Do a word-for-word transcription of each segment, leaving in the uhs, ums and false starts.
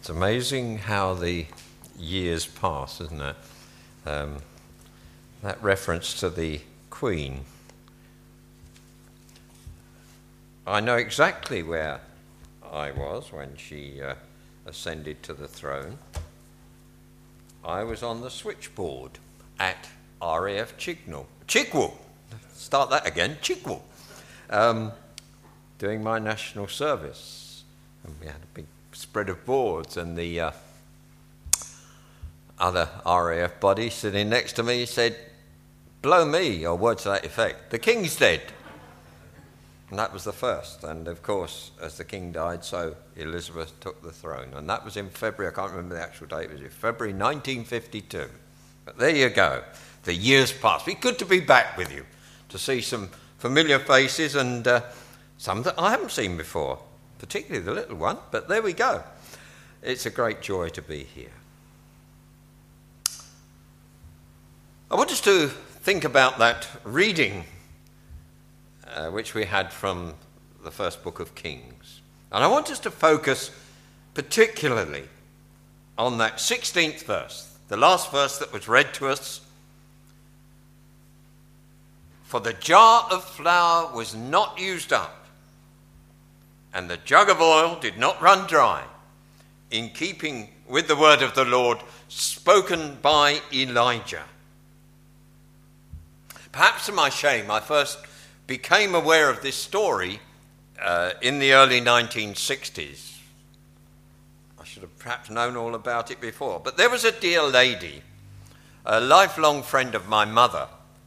It's amazing how the years pass, isn't it? Um, that reference to the Queen. I know exactly where I was when she uh, ascended to the throne. I was on the switchboard at R A F Chignal. Chigwell. Start that again. Chigwell. Um, doing my national service. And we had a big spread of boards, and the uh, other R A F body sitting next to me said, "Blow me," or words to that effect, "the King's dead." And that was the first. And of course, as the King died, so Elizabeth took the throne. And that was in February, I can't remember the actual date, was it February nineteen fifty-two. But there you go. The years passed. It's good to be back with you, to see some familiar faces and uh, some that I haven't seen before, particularly the little one. But there we go. It's a great joy to be here. I want us to think about that reading uh, which we had from the first book of Kings. And I want us to focus particularly on that sixteenth verse, the last verse that was read to us. For the jar of flour was not used up, and the jug of oil did not run dry, in keeping with the word of the Lord spoken by Elijah. Perhaps to my shame, I first became aware of this story uh, in the early nineteen sixties. I should have perhaps known all about it before. But there was a dear lady, a lifelong friend of my mother,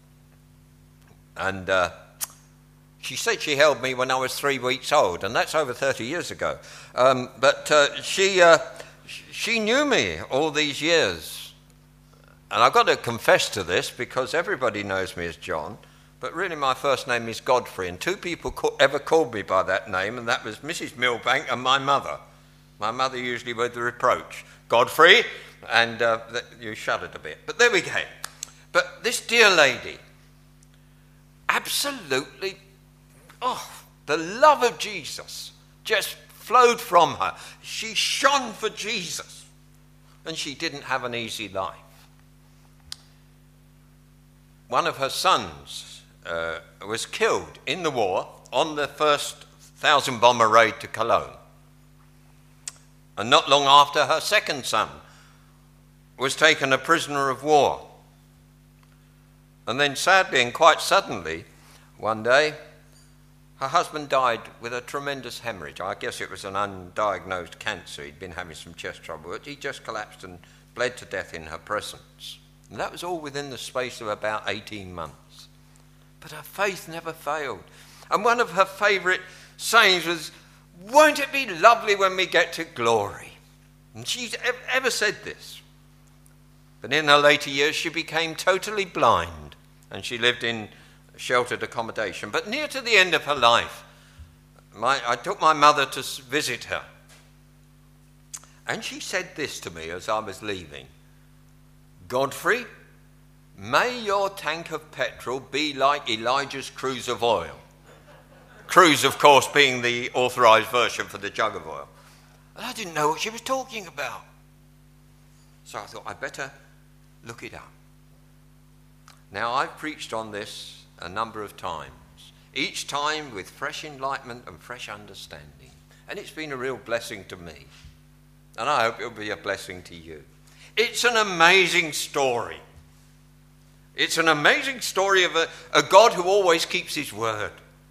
and uh, she said she held me when I was three weeks old, and that's over thirty years ago. Um, but uh, she uh, she knew me all these years. And I've got to confess to this because everybody knows me as John, but really my first name is Godfrey, and two people co- ever called me by that name, and that was Missus Milbank and my mother. My mother usually with the reproach, "Godfrey," and uh, you shuddered a bit. But there we go. But this dear lady, absolutely, oh, the love of Jesus just flowed from her. She shone for Jesus, and she didn't have an easy life. One of her sons uh, was killed in the war on the first thousand bomber raid to Cologne. And not long after, her second son was taken a prisoner of war. And then sadly and quite suddenly, one day, her husband died with a tremendous hemorrhage. I guess it was an undiagnosed cancer. He'd been having some chest trouble, but he just collapsed and bled to death in her presence. And that was all within the space of about eighteen months. But her faith never failed. And one of her favourite sayings was, "Won't it be lovely when we get to glory?" And she's ever said this. But in her later years, she became totally blind, and she lived in sheltered accommodation. But near to the end of her life, my, I took my mother to visit her. And she said this to me as I was leaving. "Godfrey, may your tank of petrol be like Elijah's cruse of oil." Cruse, of course, being the authorised version for the jug of oil. And I didn't know what she was talking about. So I thought I'd better look it up. Now, I've preached on this a number of times, each time with fresh enlightenment and fresh understanding. And it's been a real blessing to me. And I hope it'll be a blessing to you. It's an amazing story. It's an amazing story of a, a God who always keeps his word.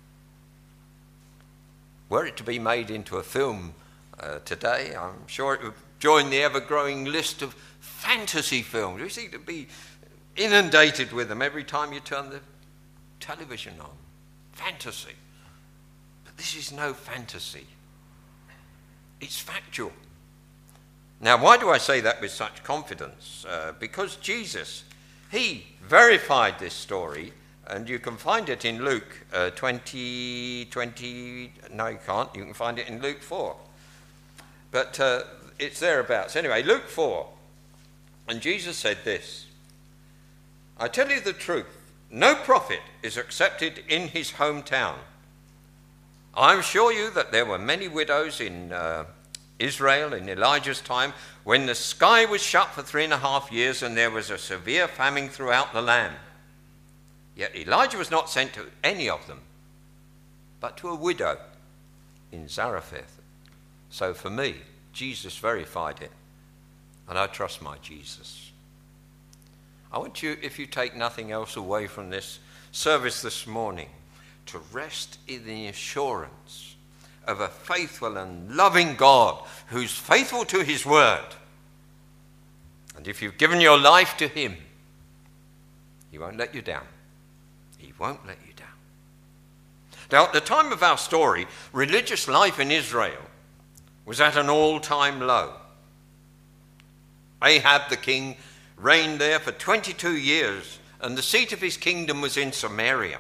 Were it to be made into a film uh, today, I'm sure it would join the ever-growing list of fantasy films. We seem to be inundated with them every time you turn the television on. Fantasy. But this is no fantasy. It's factual. Now, why do I say that with such confidence? Uh, because Jesus, he verified this story, and you can find it in Luke uh, twenty, twenty, no you can't, you can find it in Luke four. But uh, it's thereabouts. Anyway, Luke four, and Jesus said this, "I tell you the truth, no prophet is accepted in his hometown. I assure you that there were many widows in uh, Israel in Elijah's time, when the sky was shut for three and a half years and there was a severe famine throughout the land. Yet Elijah was not sent to any of them, but to a widow in Zarephath. So for me, Jesus verified it, and I trust my Jesus. I want you, if you take nothing else away from this service this morning, to rest in the assurance of a faithful and loving God who's faithful to his word. And if you've given your life to him, he won't let you down. He won't let you down. Now, at the time of our story, religious life in Israel was at an all-time low. Ahab the king reigned there for twenty-two years, and the seat of his kingdom was in Samaria.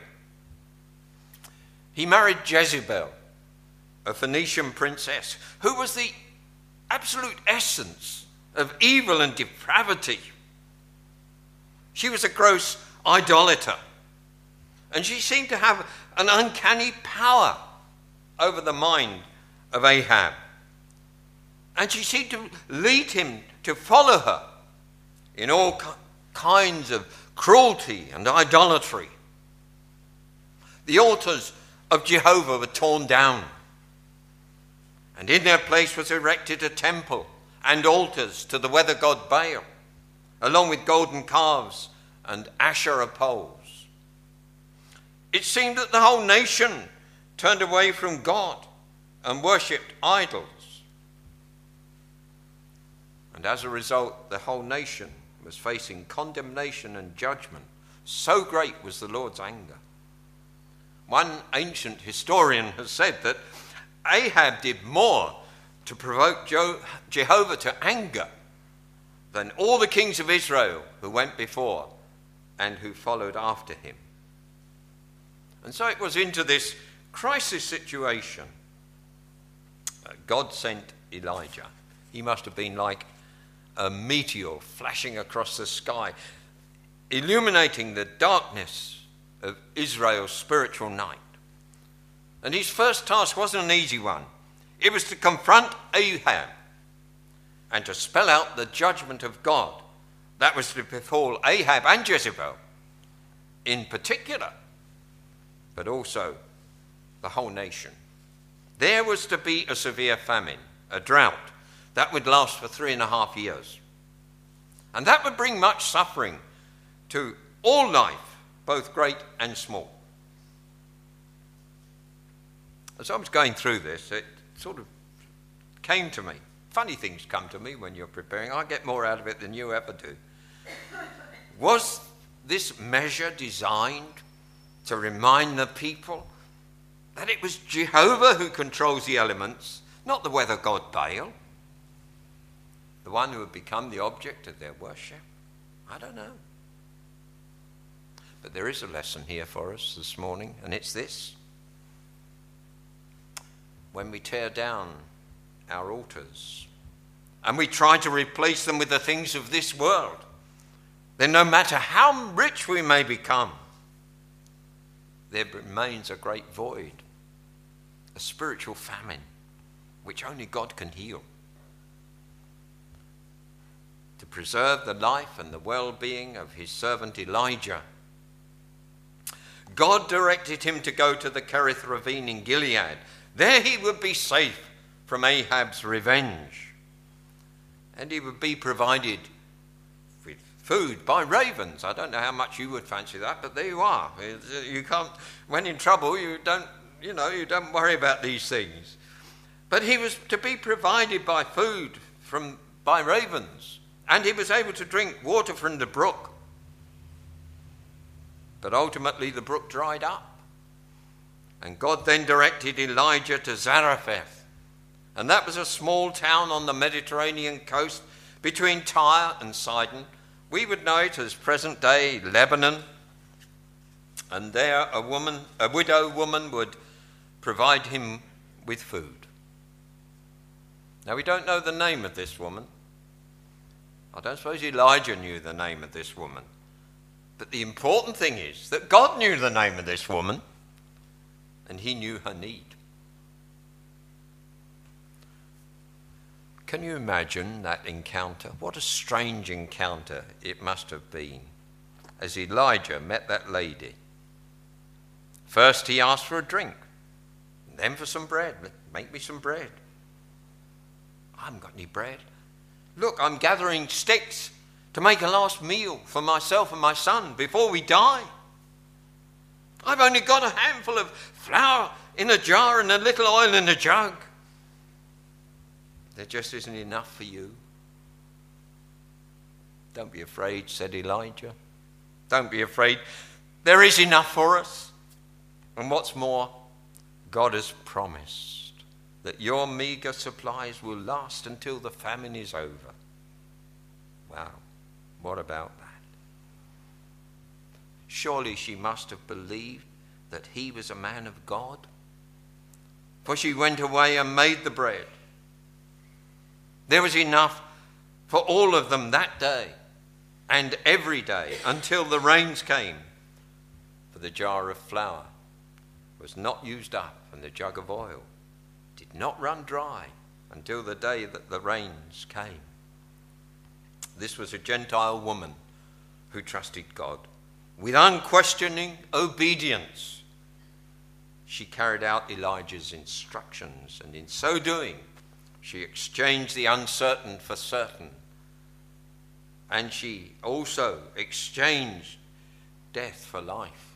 He married Jezebel, a Phoenician princess, who was the absolute essence of evil and depravity. She was a gross idolater, and she seemed to have an uncanny power over the mind of Ahab. And she seemed to lead him to follow her in all kinds of cruelty and idolatry. The altars of Jehovah were torn down, and in their place was erected a temple and altars to the weather god Baal, along with golden calves and Asherah poles. It seemed that the whole nation turned away from God and worshipped idols. And as a result, the whole nation was facing condemnation and judgment. So great was the Lord's anger. One ancient historian has said that Ahab did more to provoke Jehovah to anger than all the kings of Israel who went before and who followed after him. And so it was into this crisis situation God sent Elijah. He must have been like a meteor flashing across the sky, illuminating the darkness of Israel's spiritual night. And his first task wasn't an easy one. It was to confront Ahab and to spell out the judgment of God that was to befall Ahab and Jezebel in particular, but also the whole nation. There was to be a severe famine, a drought, that would last for three and a half years. And that would bring much suffering to all life, both great and small. As I was going through this, it sort of came to me. Funny things come to me when you're preparing. I get more out of it than you ever do. Was this measure designed to remind the people that it was Jehovah who controls the elements, not the weather god Baal, the one who had become the object of their worship? I don't know. But there is a lesson here for us this morning, and it's this. When we tear down our altars and we try to replace them with the things of this world, then no matter how rich we may become, there remains a great void, a spiritual famine, which only God can heal. To preserve the life and the well-being of his servant Elijah, God directed him to go to the Kerith ravine in Gilead. There he would be safe from Ahab's revenge, and he would be provided with food by ravens. I don't know how much you would fancy that, but there you are. You can't, when in trouble, you don't, you know, you don't worry about these things. But he was to be provided by food from by ravens, and he was able to drink water from the brook. But ultimately the brook dried up, and God then directed Elijah to Zarephath, and that was a small town on the Mediterranean coast between Tyre and Sidon. We would know it as present-day Lebanon. And there a woman, a widow woman, would provide him with food. Now we don't know the name of this woman. I don't suppose Elijah knew the name of this woman. But the important thing is that God knew the name of this woman, and he knew her need. Can you imagine that encounter? What a strange encounter it must have been as Elijah met that lady. First he asked for a drink, then for some bread. Make me some bread. I haven't got any bread. Look, I'm gathering sticks to make a last meal for myself and my son before we die. I've only got a handful of flour in a jar and a little oil in a jug. There just isn't enough for you. Don't be afraid, said Elijah. Don't be afraid. There is enough for us. And what's more, God has promised that your meager supplies will last until the famine is over. Wow, what about that? Surely she must have believed that he was a man of God. For she went away and made the bread. There was enough for all of them that day and every day until the rains came. For the jar of flour was not used up and the jug of oil did not run dry until the day that the rains came. This was a Gentile woman who trusted God. With unquestioning obedience, she carried out Elijah's instructions, and in so doing, she exchanged the uncertain for certain. And she also exchanged death for life.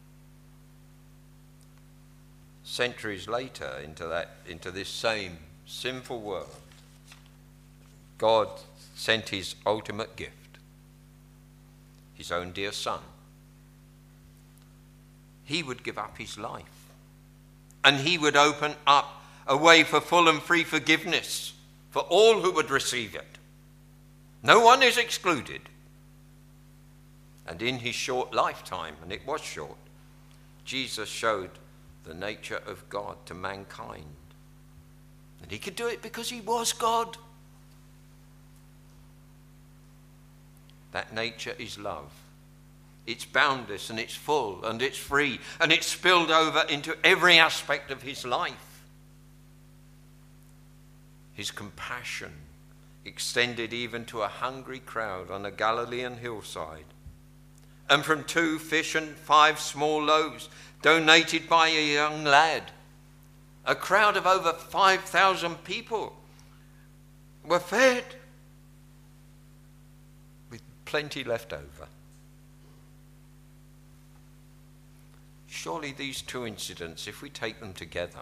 Centuries later, into that, into this same sinful world, God sent his ultimate gift, his own dear son. He would give up his life, and he would open up a way for full and free forgiveness for all who would receive it. No one is excluded. And in his short lifetime, and it was short, Jesus showed the nature of God to mankind. And he could do it because he was God. That nature is love. It's boundless and it's full and it's free and it's spilled over into every aspect of his life. His compassion extended even to a hungry crowd on a Galilean hillside. And from two fish and five small loaves donated by a young lad, a crowd of over five thousand people were fed with plenty left over. Surely these two incidents, if we take them together,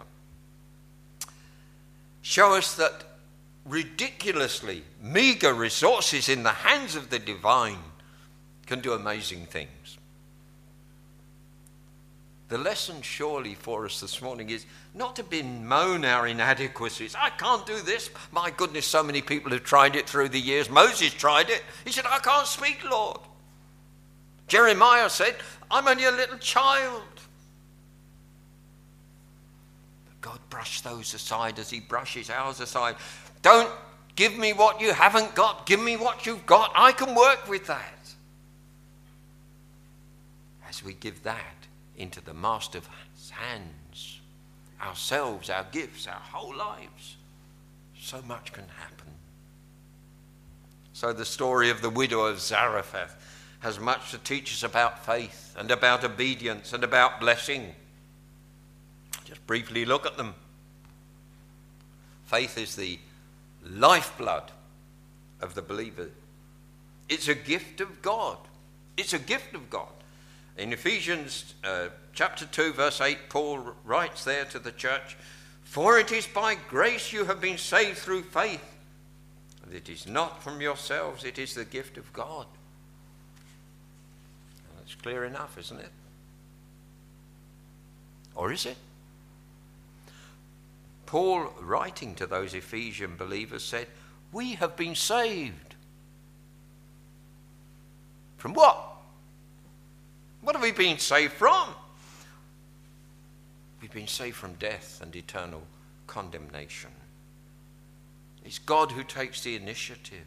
show us that ridiculously meager resources in the hands of the divine can do amazing things. The lesson surely for us this morning is not to bemoan our inadequacies. I can't do this. My goodness, so many people have tried it through the years. Moses tried it. He said, I can't speak, Lord. Jeremiah said, I'm only a little child. But God brushed those aside as he brushes ours aside. Don't give me what you haven't got. Give me what you've got. I can work with that. As we give that into the Master's hands, ourselves, our gifts, our whole lives, so much can happen. So the story of the widow of Zarephath has much to teach us about faith and about obedience and about blessing. Just briefly look at them. Faith is the lifeblood of the believer. It's a gift of God. It's a gift of God. In Ephesians uh, chapter two, verse eight, Paul writes there to the church, for it is by grace you have been saved through faith. And it is not from yourselves, it is the gift of God. And that's clear enough, isn't it? Or is it? Paul, writing to those Ephesian believers, said, we have been saved. From what? What have we been saved from? We've been saved from death and eternal condemnation. It's God who takes the initiative.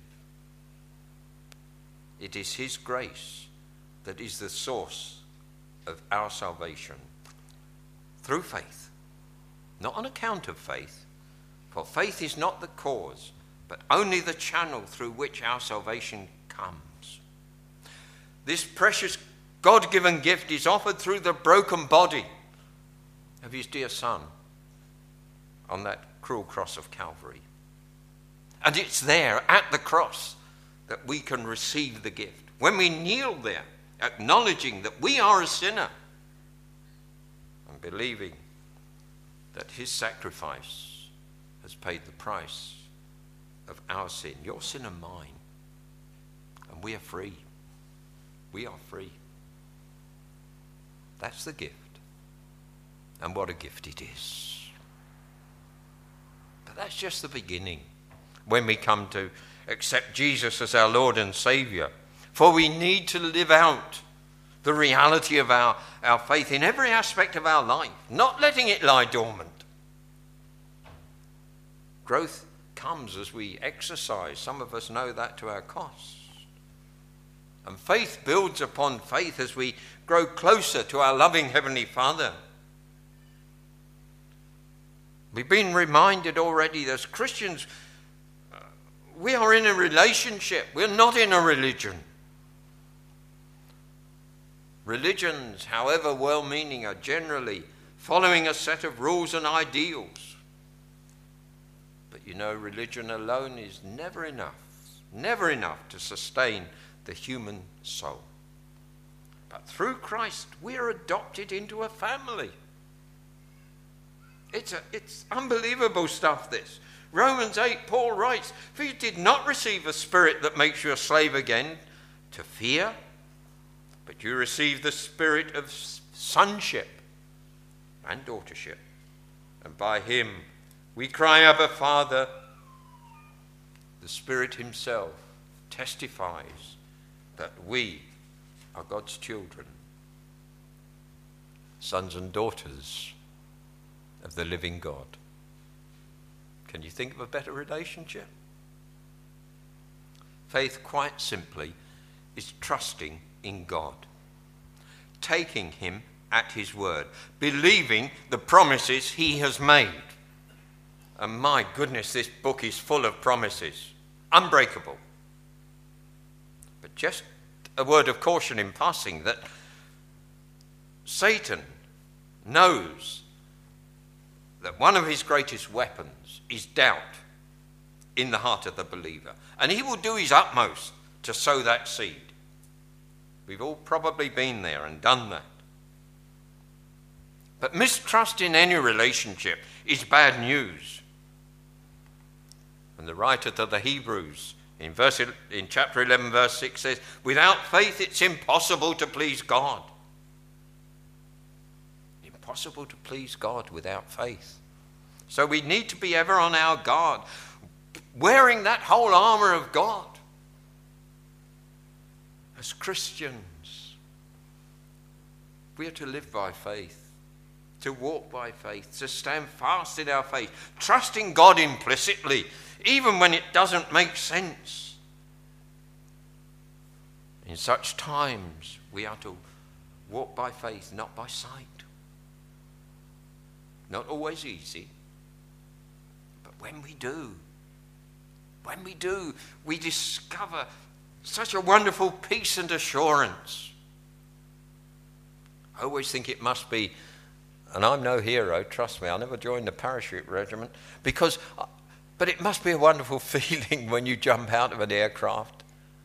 It is his grace that is the source of our salvation through faith, not on account of faith, for faith is not the cause, but only the channel through which our salvation comes. This precious God-given gift is offered through the broken body of his dear Son on that cruel cross of Calvary. And it's there at the cross that we can receive the gift. When we kneel there, acknowledging that we are a sinner and believing that his sacrifice has paid the price of our sin, your sin and mine, and we are free. We are free. That's the gift. And what a gift it is. But that's just the beginning when we come to accept Jesus as our Lord and Saviour. For we need to live out the reality of our, our faith in every aspect of our life, not letting it lie dormant. Growth comes as we exercise. Some of us know that to our cost. And faith builds upon faith as we grow closer to our loving Heavenly Father. We've been reminded already that as Christians, uh, we are in a relationship. We're not in a religion. Religions, however well-meaning, are generally following a set of rules and ideals. But you know, religion alone is never enough, never enough to sustain the human soul. But through Christ, we are adopted into a family. It's, a, it's unbelievable stuff, this. Romans eight, Paul writes, "For you did not receive a spirit that makes you a slave again to fear, but you received the spirit of sonship and daughtership. And by him we cry, Abba, Father." The Spirit himself testifies that we are God's children, sons and daughters of the living God. Can you think of a better relationship? Faith, quite simply, is trusting in God, taking him at his word, believing the promises he has made. And my goodness, this book is full of promises, unbreakable. But just a word of caution in passing that Satan knows that one of his greatest weapons is doubt in the heart of the believer. And he will do his utmost to sow that seed. We've all probably been there and done that. But mistrust in any relationship is bad news. And the writer to the Hebrews in verse in chapter eleven verse six says, "Without faith it's impossible to please God." Impossible to please God without faith. So we need to be ever on our guard, wearing that whole armour of God. As Christians, we are to live by faith, to walk by faith, to stand fast in our faith, trusting God implicitly, even when it doesn't make sense. In such times, we are to walk by faith, not by sight. Not always easy, but when we do, when we do, we discover such a wonderful peace and assurance. I always think it must be, and I'm no hero, trust me, I never joined the parachute regiment, because, but it must be a wonderful feeling when you jump out of an aircraft.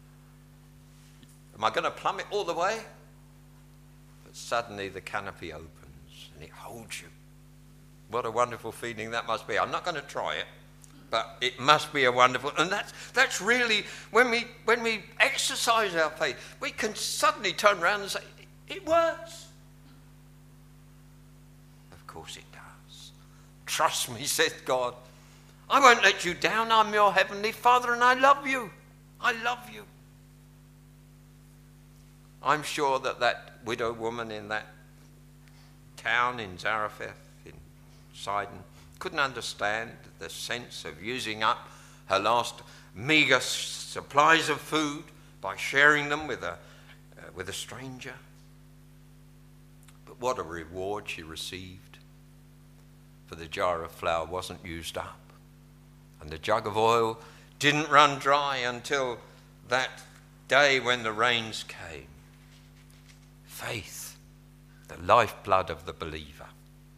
Am I going to plummet all the way? But suddenly the canopy opens and it holds you. What a wonderful feeling that must be. I'm not going to try it, but it must be a wonderful, and that's that's really when we when we exercise our faith, we can suddenly turn around and say, it works. Of course it does. Trust me, says God. I won't let you down. I'm your heavenly Father and I love you. I love you. I'm sure that that widow woman in that town in Zarephath, in Sidon, couldn't understand the sense of using up her last meagre supplies of food by sharing them with a, uh, with a stranger. But what a reward she received, for the jar of flour wasn't used up, and the jug of oil didn't run dry until that day when the rains came. Faith, the lifeblood of the believer.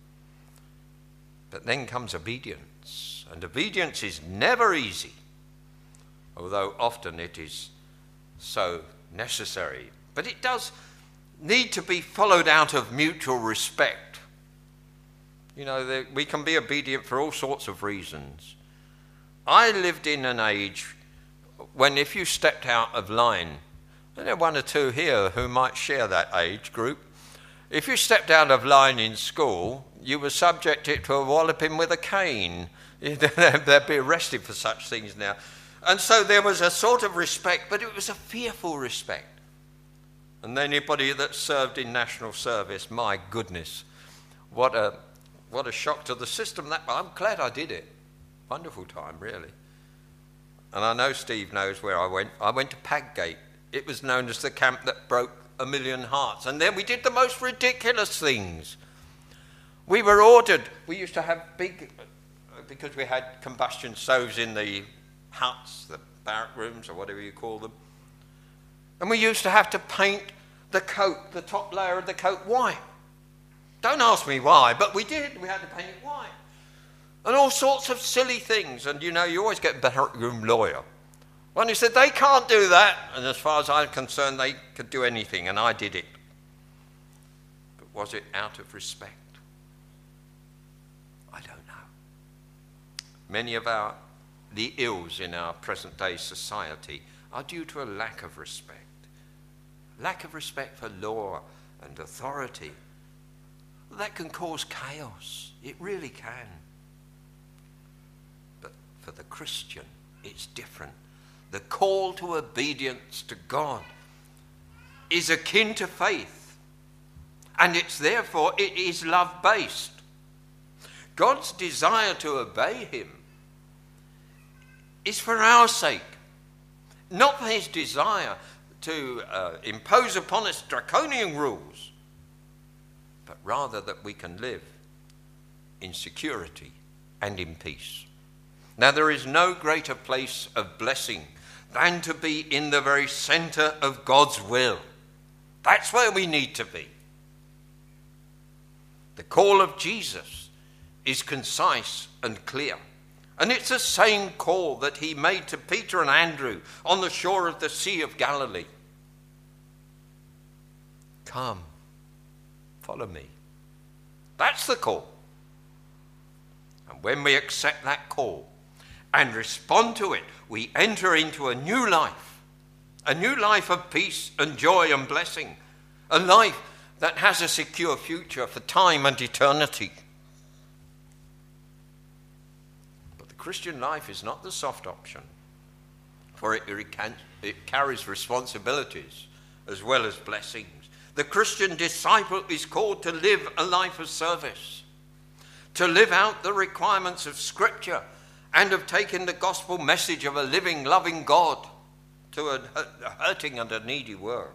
But then comes obedience, and obedience is never easy, although often it is so necessary. But it does need to be followed out of mutual respect. You know, we can be obedient for all sorts of reasons. I lived in an age when if you stepped out of line, and there are one or two here who might share that age group, if you stepped out of line in school, you were subjected to a walloping with a cane. They'd be arrested for such things now. And so there was a sort of respect, but it was a fearful respect. And anybody that served in national service, my goodness, what a what a shock to the system. That I'm glad I did it. Wonderful time, really. And I know Steve knows where I went. I went to Padgate. It was known as the camp that broke a million hearts. And then we did the most ridiculous things. We were ordered. We used to have big, because we had combustion stoves in the huts, the barrack rooms, or whatever you call them. And we used to have to paint the coat, the top layer of the coat, white. Don't ask me why, but we did. We had to paint it white. And all sorts of silly things. And, you know, you always get better at your lawyer. When he said, they can't do that. And as far as I'm concerned, they could do anything. And I did it. But was it out of respect? I don't know. Many of our the ills in our present-day society are due to a lack of respect. Lack of respect for law and authority. That can cause chaos. It really can. But for the Christian, it's different. The call to obedience to God is akin to faith. And it's therefore, it is love-based. God's desire to obey him is for our sake, not for his desire to uh, impose upon us draconian rules, but rather that we can live in security and in peace. Now, there is no greater place of blessing than to be in the very center of God's will. That's where we need to be. The call of Jesus is concise and clear. And it's the same call that he made to Peter and Andrew on the shore of the Sea of Galilee. Come, follow me. That's the call. And when we accept that call and respond to it, we enter into a new life. A new life of peace and joy and blessing. A life that has a secure future for time and eternity. Christian life is not the soft option, for it, it carries responsibilities as well as blessings. The Christian disciple is called to live a life of service, to live out the requirements of Scripture and of taking the gospel message of a living, loving God to a hurting and a needy world.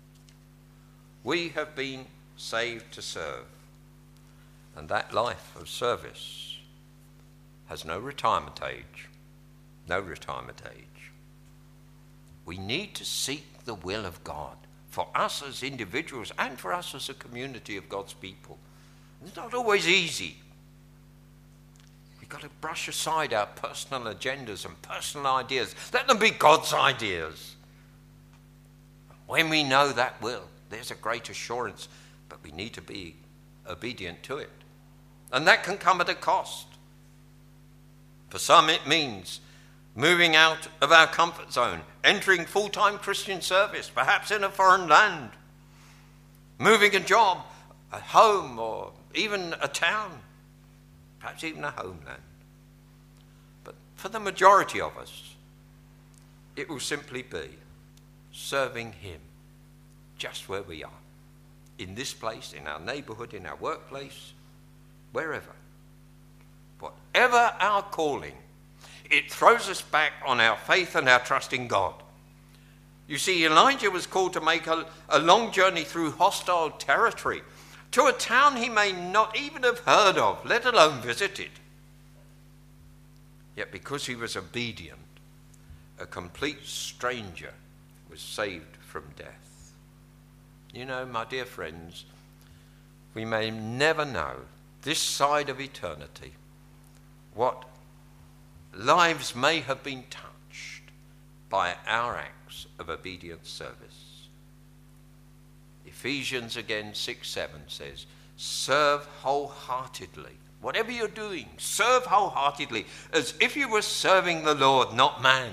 We have been saved to serve, and that life of service has no retirement age, no retirement age. We need to seek the will of God for us as individuals and for us as a community of God's people. It's not always easy. We've got to brush aside our personal agendas and personal ideas. Let them be God's ideas. When we know that will, there's a great assurance, but we need to be obedient to it. And that can come at a cost. For some it means moving out of our comfort zone, entering full-time Christian service, perhaps in a foreign land, moving a job, a home, or even a town, perhaps even a homeland. But for the majority of us, it will simply be serving him just where we are, in this place, in our neighborhood, in our workplace, wherever. Whatever our calling, it throws us back on our faith and our trust in God. You see, Elijah was called to make a, a long journey through hostile territory to a town he may not even have heard of, let alone visited. Yet because he was obedient, a complete stranger was saved from death. You know, my dear friends, we may never know this side of eternity what lives may have been touched by our acts of obedient service. Ephesians again six seven says, serve wholeheartedly. Whatever you're doing, serve wholeheartedly, as if you were serving the Lord, not man.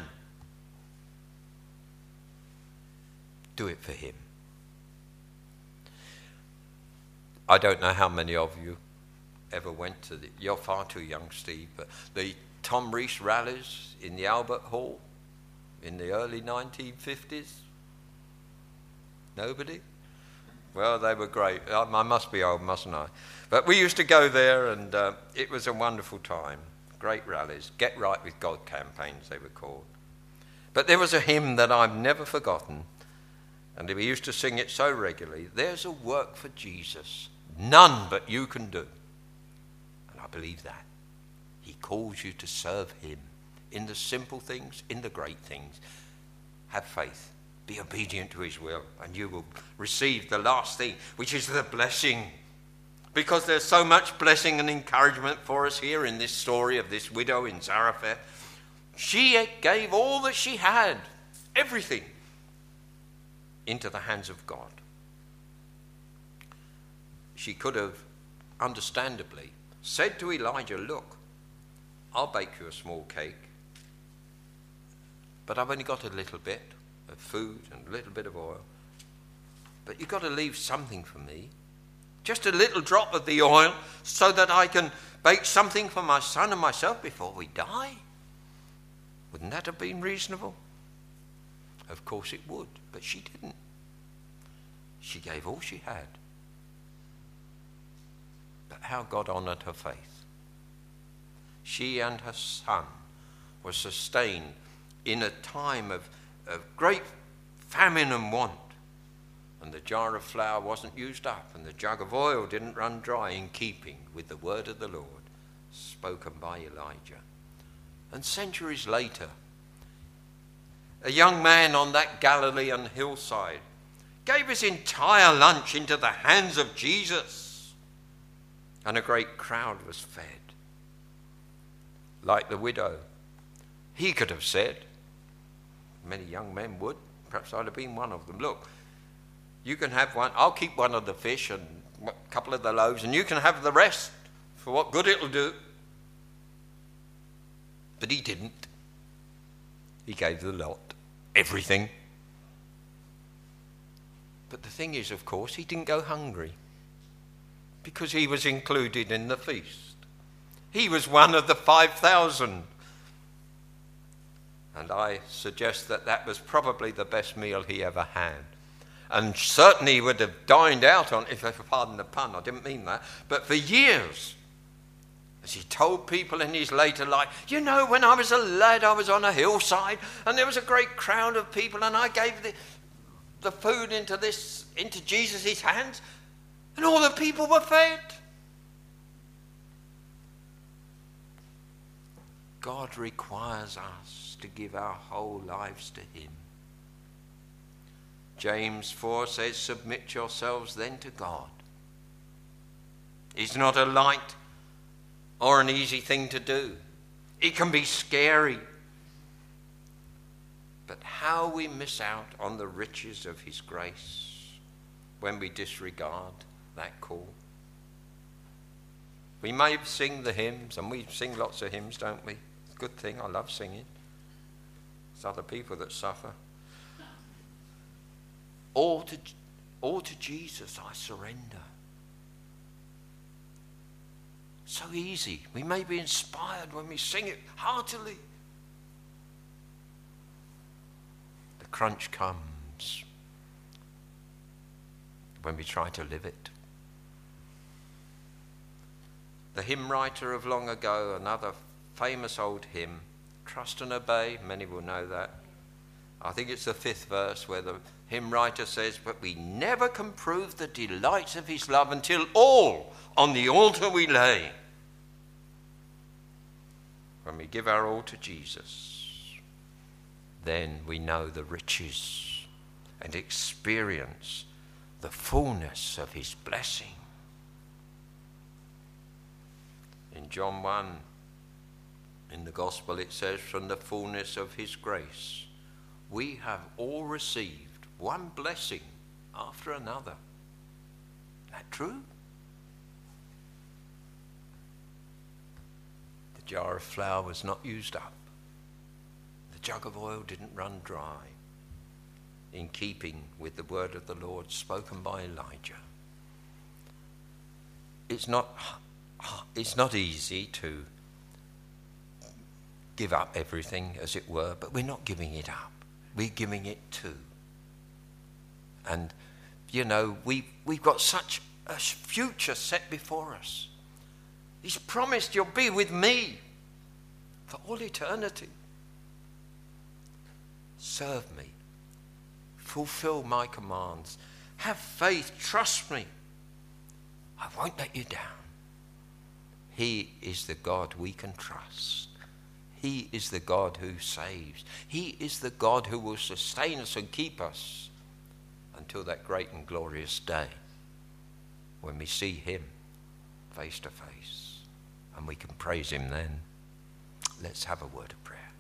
Do it for him. I don't know how many of you ever went to the, you're far too young, Steve, but the Tom Rees rallies in the Albert Hall in the early nineteen fifties? Nobody? Well, they were great. I must be old, mustn't I? But we used to go there, and uh, it was a wonderful time. Great rallies. Get Right with God campaigns, they were called. But there was a hymn that I've never forgotten, and we used to sing it so regularly. There's a work for Jesus, none but you can do. And I believe that. He calls you to serve him in the simple things, in the great things. Have faith. Be obedient to his will, and you will receive the last thing, which is the blessing. Because there's so much blessing and encouragement for us here in this story of this widow in Zarephath. She gave all that she had, everything, into the hands of God. She could have, understandably, said to Elijah, look, I'll bake you a small cake, but I've only got a little bit of food and a little bit of oil. But you've got to leave something for me. Just a little drop of the oil so that I can bake something for my son and myself before we die. Wouldn't that have been reasonable? Of course it would, but she didn't. She gave all she had. But how God honoured her faith. She and her son were sustained in a time of, of great famine and want. And the jar of flour wasn't used up, and the jug of oil didn't run dry, in keeping with the word of the Lord spoken by Elijah. And centuries later, a young man on that Galilean hillside gave his entire lunch into the hands of Jesus, and a great crowd was fed. Like the widow, he could have said, many young men would, perhaps I'd have been one of them, look, you can have one, I'll keep one of the fish and a couple of the loaves, and you can have the rest for what good it'll do. But he didn't. He gave the lot, everything. But the thing is, of course, he didn't go hungry, because he was included in the feast. He was one of the five thousand. And I suggest that that was probably the best meal he ever had. And certainly would have dined out on, if I pardon the pun, I didn't mean that, but for years, as he told people in his later life, you know, when I was a lad, I was on a hillside, and there was a great crowd of people, and I gave the, the food into this, into Jesus' hands, and all the people were fed. God requires us to give our whole lives to him. James four says, submit yourselves then to God. It's not a light or an easy thing to do. It can be scary. But how we miss out on the riches of his grace when we disregard that call. We may sing the hymns, and we sing lots of hymns, don't we? It's a good thing, I love singing. It's other people that suffer. All to, all to Jesus I surrender. So easy. We may be inspired when we sing it heartily. The crunch comes when we try to live it. The hymn writer of long ago, another famous old hymn, Trust and Obey, many will know that. I think it's the fifth verse where the hymn writer says, but we never can prove the delights of his love until all on the altar we lay. When we give our all to Jesus, then we know the riches and experience the fullness of his blessing. In John one, in the Gospel, it says, from the fullness of his grace, we have all received one blessing after another. Isn't that true? The jar of flour was not used up. The jug of oil didn't run dry, in keeping with the word of the Lord spoken by Elijah. It's not, it's not easy to give up everything, as it were, but we're not giving it up. We're giving it too. And, you know, we, we've got such a future set before us. He's promised you'll be with me for all eternity. Serve me. Fulfill my commands. Have faith. Trust me. I won't let you down. He is the God we can trust. He is the God who saves. He is the God who will sustain us and keep us until that great and glorious day when we see him face to face, and we can praise him then. Let's have a word of prayer.